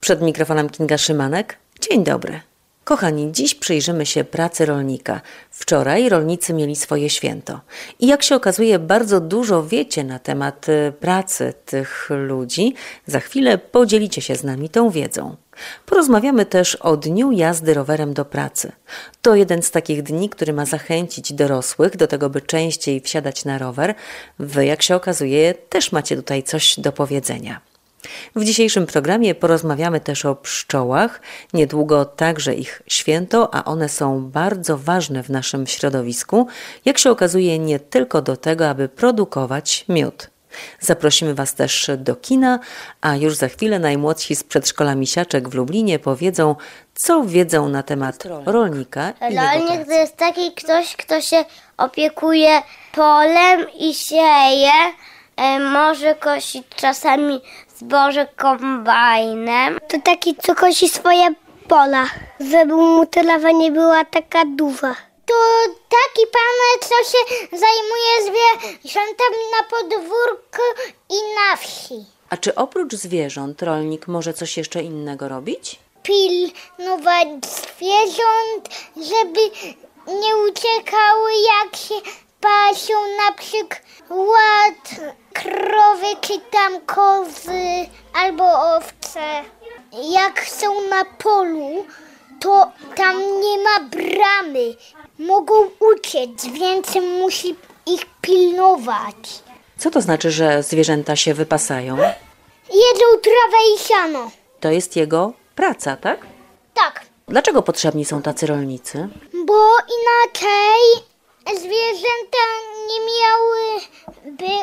Przed mikrofonem Kinga Szymanek. Dzień dobry. Kochani, dziś przyjrzymy się pracy rolnika. Wczoraj rolnicy mieli swoje święto. I jak się okazuje, bardzo dużo wiecie na temat pracy tych ludzi. Za chwilę podzielicie się z nami tą wiedzą. Porozmawiamy też o dniu jazdy rowerem do pracy. To jeden z takich dni, który ma zachęcić dorosłych do tego, by częściej wsiadać na rower. Wy, jak się okazuje, też macie tutaj coś do powiedzenia. W dzisiejszym programie porozmawiamy też o pszczołach. Niedługo także ich święto, a one są bardzo ważne w naszym środowisku. Jak się okazuje, nie tylko do tego, aby produkować miód. Zaprosimy Was też do kina, a już za chwilę najmłodsi z przedszkola Misiaczek w Lublinie powiedzą, co wiedzą na temat rolnika i jego Rolnik pracy. to jest taki ktoś, kto się opiekuje polem i sieje. Może kosić czasami zboże kombajnem. To taki, co kosi swoje pola, żeby mu trawa nie była taka duża. To taki pan, co się zajmuje zwierzętami na podwórku i na wsi. A czy oprócz zwierząt rolnik może coś jeszcze innego robić? Pilnować zwierząt, żeby nie uciekały, jak się pasią na przykład krowy czy tam kozy albo owce. Jak są na polu, to tam nie ma bramy. Mogą uciec, więc musi ich pilnować. Co to znaczy, że zwierzęta się wypasają? Jedzą trawę i siano. To jest jego praca, tak? Tak, Dlaczego potrzebni są tacy rolnicy? bo inaczej zwierzęta nie miałyby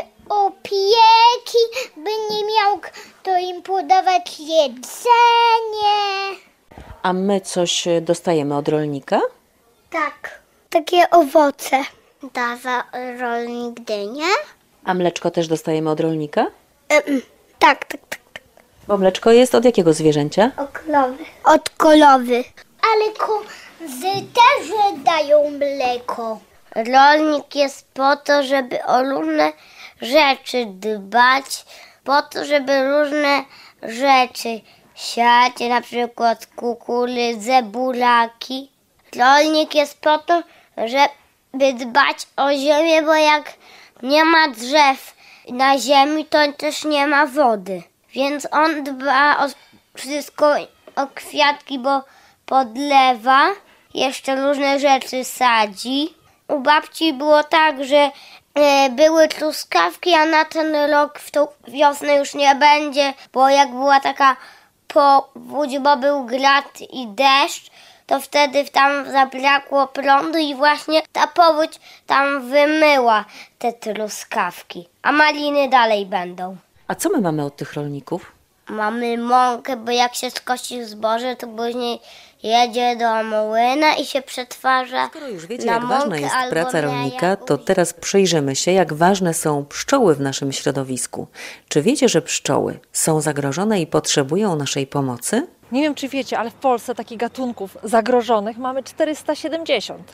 opieki, by nie miał kto im podawać jedzenie. A my coś dostajemy od rolnika? Tak. Takie owoce. Dawa rolnik dynię? A mleczko też dostajemy od rolnika? Tak. Bo mleczko jest od jakiego zwierzęcia? Od kolowy. Ale kozy też dają mleko. Rolnik jest po to, żeby o różne rzeczy dbać, po to, żeby różne rzeczy siać, na przykład kukurydzę, buraki. Rolnik jest po to, żeby dbać o ziemię, bo jak nie ma drzew na ziemi, to też nie ma wody. Więc on dba o wszystko, o kwiatki, bo podlewa, jeszcze różne rzeczy sadzi. U babci było tak, że były truskawki, a na ten rok w tą wiosnę już nie będzie, bo jak była taka powódź, bo był grad i deszcz, to wtedy tam zabrakło prądu i właśnie ta powódź tam wymyła te truskawki, a maliny dalej będą. A co my mamy od tych rolników? Mamy mąkę, bo jak się skosi zboże, to później jedzie do młyna i się przetwarza. Skoro już wiecie, na jak ważna mąkę jest albo praca na rolnika, to jakąś- teraz przyjrzymy się, jak ważne są pszczoły w naszym środowisku. Czy wiecie, że pszczoły są zagrożone i potrzebują naszej pomocy? Nie wiem, czy wiecie, ale w Polsce takich gatunków zagrożonych mamy 470.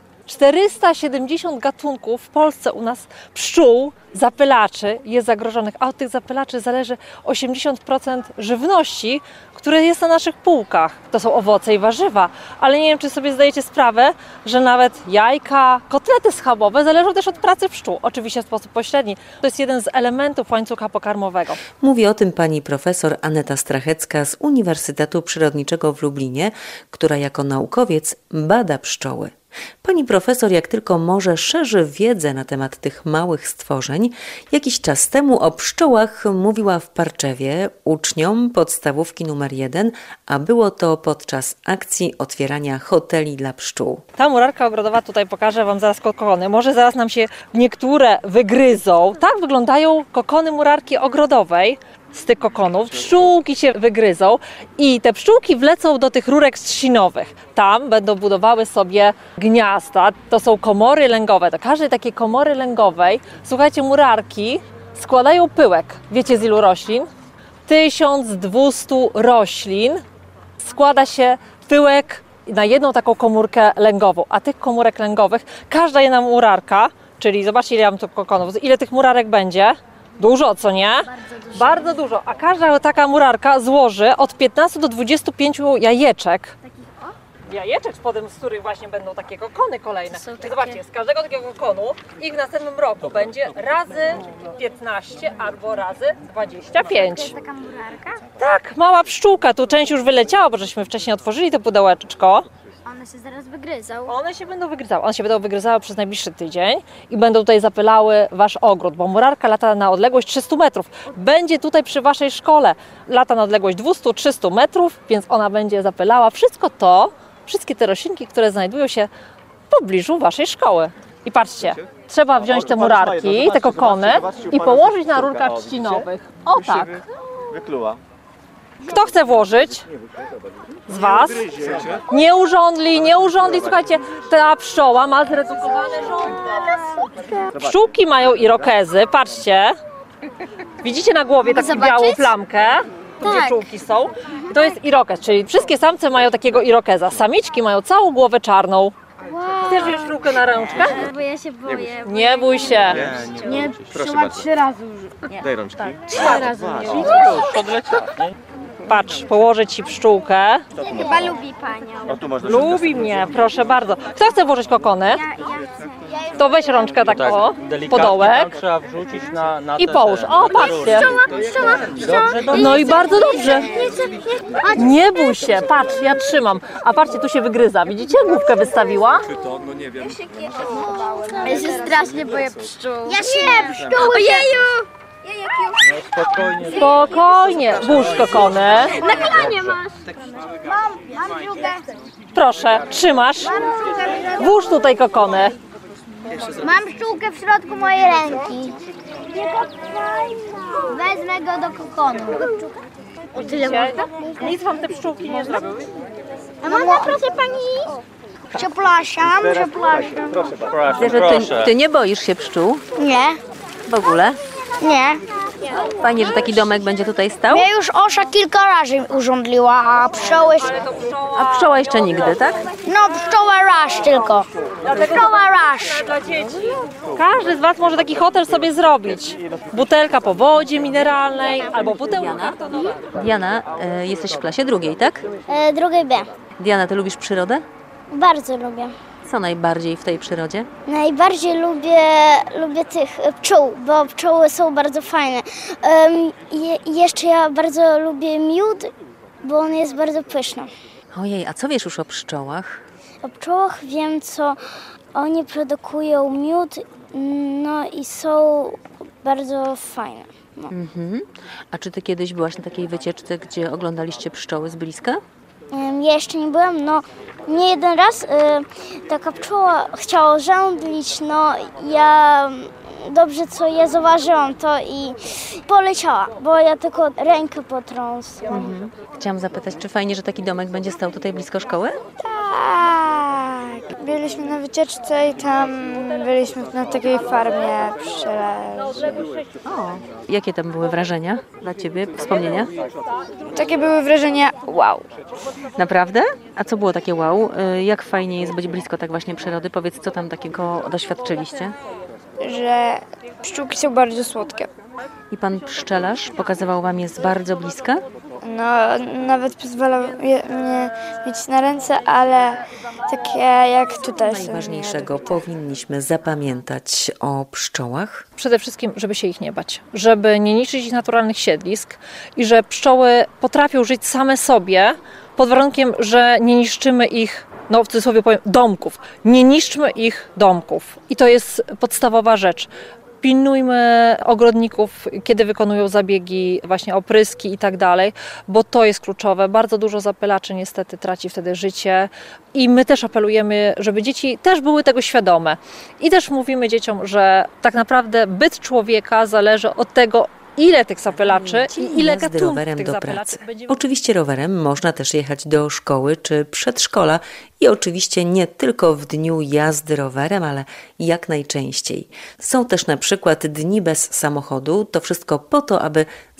470 gatunków w Polsce u nas pszczół, zapylaczy jest zagrożonych, a od tych zapylaczy zależy 80% żywności, które jest na naszych półkach. To są owoce i warzywa, ale nie wiem, czy sobie zdajecie sprawę, że nawet jajka, kotlety schabowe zależą też od pracy pszczół, oczywiście w sposób pośredni. To jest jeden z elementów łańcucha pokarmowego. Mówi o tym pani profesor Aneta Strachecka z Uniwersytetu Przyrodniczego w Lublinie, która jako naukowiec bada pszczoły. Pani profesor jak tylko może szerzy wiedzę na temat tych małych stworzeń. Jakiś czas temu o pszczołach mówiła w Parczewie uczniom podstawówki numer 1, a było to podczas akcji otwierania hoteli dla pszczół. Ta murarka ogrodowa, tutaj pokażę Wam zaraz kokony. Może zaraz nam się niektóre wygryzą. Tak wyglądają kokony murarki ogrodowej. Z tych kokonów pszczółki się wygryzą i te pszczółki wlecą do tych rurek trzcinowych. Tam będą budowały sobie gniazda. To są komory lęgowe. Do każdej takiej komory lęgowej, słuchajcie, murarki składają pyłek. Wiecie z ilu roślin? 1200 roślin składa się pyłek na jedną taką komórkę lęgową. A tych komórek lęgowych, każda jedna murarka, czyli zobaczcie ile ja mam tu kokonów, ile tych murarek będzie? Dużo, co nie? Bardzo dużo. A każda taka murarka złoży od 15 do 25 jajeczek. Jajeczek spodem, z których właśnie będą takie kokony kolejne. Zobaczcie, z każdego takiego kokonu ich w następnym roku będzie razy 15 albo razy 25. To jest taka murarka? Tak, mała pszczółka. Tu część już wyleciała, bo żeśmy wcześniej otworzyli to pudełeczko. One się zaraz wygryzą. One się będą wygryzały. One się będą wygryzały przez najbliższy tydzień i będą tutaj zapylały wasz ogród, bo murarka lata na odległość 300 metrów. Będzie tutaj przy waszej szkole. Lata na odległość 200-300 metrów, więc ona będzie zapylała wszystkie te roślinki, które znajdują się w pobliżu waszej szkoły. I patrzcie, trzeba wziąć te murarki, te kokony i położyć na rurkach trzcinowych. O tak. Wykluła. Kto chce włożyć z was? Nie urządli. Słuchajcie, ta pszczoła ma zredukowane żądle. Pszczółki mają irokezy, patrzcie. Widzicie na głowie taką białą plamkę, gdzie pszczółki są? To jest irokez, czyli wszystkie samce mają takiego irokeza. Samiczki mają całą głowę czarną. Chcesz wziąć pszczółkę na ręczkę? Bo ja się boję. Nie bój się. Nie, proszę bardzo. 3 razy już. Daj rączki. 3 razy już. Podleciała. Patrz, położę ci pszczółkę. Chyba lubi panią. O, tu można Lubi mnie, proszę bardzo. Kto chce włożyć kokony? Ja To weź rączkę tak o, Delikatnie podołek tam trzeba wrzucić na i połóż. O, patrzcie. Dobrze. No i bardzo dobrze. Nie bój się, patrz, ja trzymam. A patrzcie, tu się wygryza. Widzicie? Główkę wystawiła. Ja się strasznie boję pszczół. Ja się pszczóły. Ojeju! Spokojnie. Spokojnie. Włóż kokony. Na klanie masz. Mam drugą. Proszę, trzymasz. Włóż tutaj kokony. Mam pszczółkę w środku mojej ręki. Wezmę go do kokonu. Widzicie? Nic wam te pszczółki nie zrobią. A można proszę pani? Przepraszam. Widzę, że ty nie boisz się pszczół Nie, w ogóle. nie. Fajnie, że taki domek będzie tutaj stał. Ja już osza kilka razy urządliła, a pszczoły... A pszczoła jeszcze nigdy, tak? No pszczoła raz tylko. Pszczoła raz. Dla dzieci. Każdy z was może taki hotel sobie zrobić. Butelka po wodzie mineralnej albo pudełko kartonowe. Diana, jesteś w klasie drugiej, tak? Drugie B. Diana, ty lubisz przyrodę? Bardzo lubię. Co najbardziej w tej przyrodzie? Najbardziej lubię tych pszczół, bo pszczoły są bardzo fajne. I jeszcze ja bardzo lubię miód, bo on jest bardzo pyszny. Ojej, a co wiesz już o pszczołach? O pszczołach wiem, co oni produkują miód, no i są bardzo fajne. No. A czy ty kiedyś byłaś na takiej wycieczce, gdzie oglądaliście pszczoły z bliska? Ja jeszcze nie byłam, no nie jeden raz taka pszczoła chciała żądlić, no ja dobrze co ja zauważyłam to i poleciała, bo ja tylko rękę potrąsłam. Chciałam zapytać, czy fajnie, że taki domek będzie stał tutaj blisko szkoły? Tak, byliśmy na wycieczce i tam byliśmy na takiej farmie przy lesie. Jakie tam były wrażenia dla ciebie, wspomnienia? Takie były wrażenia wow, Naprawdę? A co było takie wow? Jak fajnie jest być blisko tak właśnie przyrody? Powiedz, co tam takiego doświadczyliście? że pszczółki są bardzo słodkie. I pan pszczelarz pokazywał wam je z bardzo bliska? No, nawet pozwalał mnie mieć na ręce, ale takie jak tutaj są. Najważniejszego powinniśmy zapamiętać o pszczołach. Przede wszystkim, żeby się ich nie bać, żeby nie niszczyć ich naturalnych siedlisk i że pszczoły potrafią żyć same sobie pod warunkiem, że nie niszczymy ich, no w cudzysłowie powiem, domków. Nie niszczmy ich domków. I to jest podstawowa rzecz. Pilnujmy ogrodników, kiedy wykonują zabiegi, właśnie opryski i tak dalej, bo to jest kluczowe. Bardzo dużo zapylaczy niestety traci wtedy życie i my też apelujemy, żeby dzieci też były tego świadome. I też mówimy dzieciom, że tak naprawdę byt człowieka zależy od tego, ile tych zapylaczy i ile Jazdy gatunków rowerem tych do zapylaczy pracy. będziemy... Oczywiście rowerem można też jechać do szkoły czy przedszkola i oczywiście nie tylko w dniu jazdy rowerem, ale jak najczęściej. Są też na przykład dni bez samochodu, to wszystko po to, aby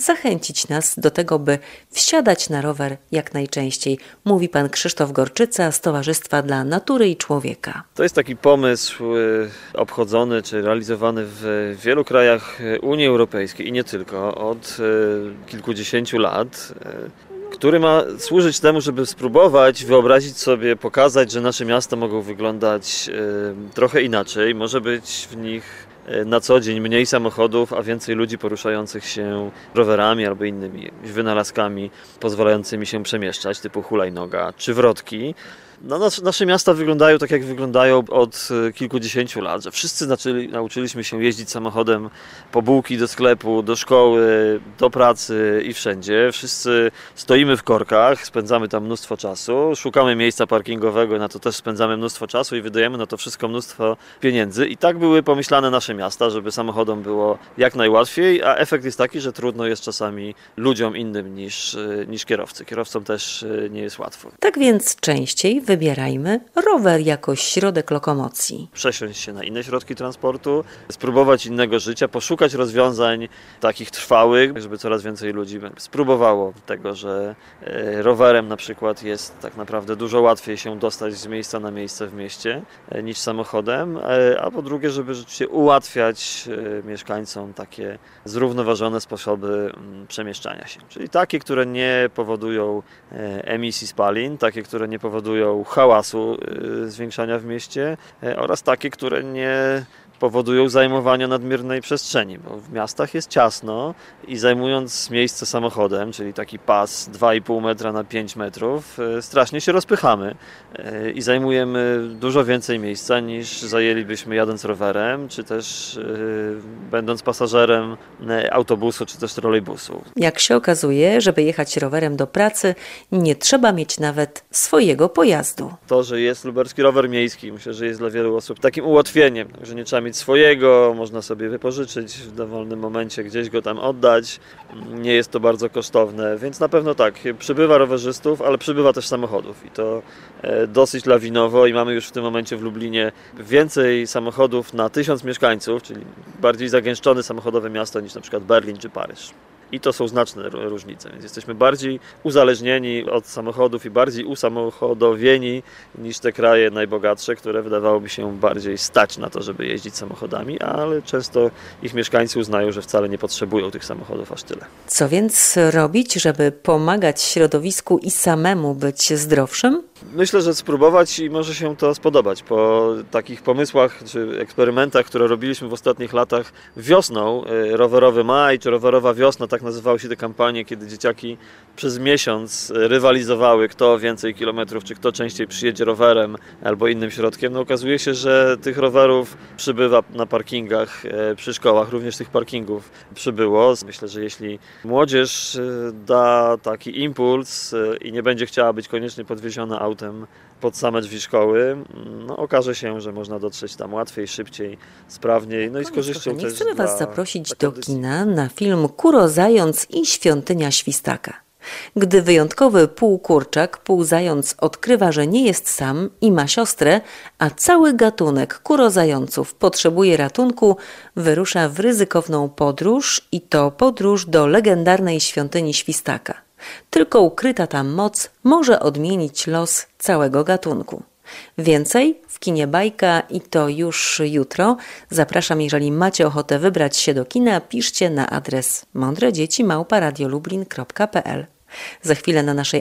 zachęcić nas do tego, by wsiadać na rower jak najczęściej, mówi pan Krzysztof Gorczyca z Towarzystwa dla Natury i Człowieka. To jest taki pomysł obchodzony czy realizowany w wielu krajach Unii Europejskiej i nie tylko, od kilkudziesięciu lat, który ma służyć temu, żeby spróbować wyobrazić sobie, pokazać, że nasze miasta mogą wyglądać trochę inaczej. Może być w nich na co dzień mniej samochodów, a więcej ludzi poruszających się rowerami albo innymi wynalazkami pozwalającymi się przemieszczać, typu hulajnoga czy wrotki. No, nasze miasta wyglądają tak, jak wyglądają od kilkudziesięciu lat, że wszyscy nauczyliśmy się jeździć samochodem po bułki do sklepu, do szkoły, do pracy i wszędzie. Wszyscy stoimy w korkach, spędzamy tam mnóstwo czasu, szukamy miejsca parkingowego, na to też spędzamy mnóstwo czasu i wydajemy na to wszystko mnóstwo pieniędzy. I tak były pomyślane nasze miasta, żeby samochodom było jak najłatwiej, a efekt jest taki, że trudno jest czasami ludziom innym niż kierowcy. Kierowcom też nie jest łatwo. Tak więc częściej wybierajmy rower jako środek lokomocji. Przesiąść się na inne środki transportu, spróbować innego życia, poszukać rozwiązań takich trwałych, żeby coraz więcej ludzi spróbowało tego, że rowerem na przykład jest tak naprawdę dużo łatwiej się dostać z miejsca na miejsce w mieście niż samochodem, a po drugie, żeby rzeczywiście ułatwiać mieszkańcom takie zrównoważone sposoby przemieszczania się. Czyli takie, które nie powodują emisji spalin, takie, które nie powodują hałasu, zwiększania w mieście oraz takie, które nie powodują zajmowania nadmiernej przestrzeni, bo w miastach jest ciasno i zajmując miejsce samochodem, czyli taki pas 2,5 metra na 5 metrów, strasznie się rozpychamy i zajmujemy dużo więcej miejsca niż zajęlibyśmy jadąc rowerem, czy też będąc pasażerem autobusu, czy też trolejbusu. Jak się okazuje, żeby jechać rowerem do pracy, nie trzeba mieć nawet swojego pojazdu. To, że jest lubelski rower miejski, myślę, że jest dla wielu osób takim ułatwieniem, że nie trzeba mieć swojego, można sobie wypożyczyć w dowolnym momencie, gdzieś go tam oddać. Nie jest to bardzo kosztowne, więc na pewno tak, przybywa rowerzystów, ale przybywa też samochodów i to dosyć lawinowo i mamy już w tym momencie w Lublinie więcej samochodów na 1000 mieszkańców, czyli bardziej zagęszczone samochodowe miasto niż na przykład Berlin czy Paryż. I to są znaczne różnice, więc jesteśmy bardziej uzależnieni od samochodów i bardziej usamochodowieni niż te kraje najbogatsze, które wydawałoby się bardziej stać na to, żeby jeździć samochodami, ale często ich mieszkańcy uznają, że wcale nie potrzebują tych samochodów aż tyle. Co więc robić, żeby pomagać środowisku i samemu być zdrowszym? Myślę, że spróbować i może się to spodobać. Po takich pomysłach czy eksperymentach, które robiliśmy w ostatnich latach wiosną, rowerowy maj czy rowerowa wiosna, tak nazywały się te kampanie, kiedy dzieciaki przez miesiąc rywalizowały, kto więcej kilometrów, czy kto częściej przyjedzie rowerem albo innym środkiem. No okazuje się, że tych rowerów przybywa na parkingach przy szkołach, również tych parkingów przybyło. Myślę, że jeśli młodzież da taki impuls i nie będzie chciała być koniecznie podwieziona autem pod same drzwi szkoły, no okaże się, że można dotrzeć tam łatwiej, szybciej, sprawniej, no i z korzyścią też. Chcemy Was zaprosić do kina na film Kuro Zając i Świątynia Świstaka. Gdy wyjątkowy półkurczak, półzając odkrywa, że nie jest sam i ma siostrę, a cały gatunek kurozająców potrzebuje ratunku, wyrusza w ryzykowną podróż i to podróż do legendarnej świątyni Świstaka. Tylko ukryta tam moc może odmienić los całego gatunku. Więcej w kinie Bajka i to już jutro. Zapraszam, jeżeli macie ochotę wybrać się do kina, piszcie na adres mądredzieci@radiolublin.pl. Za chwilę na naszej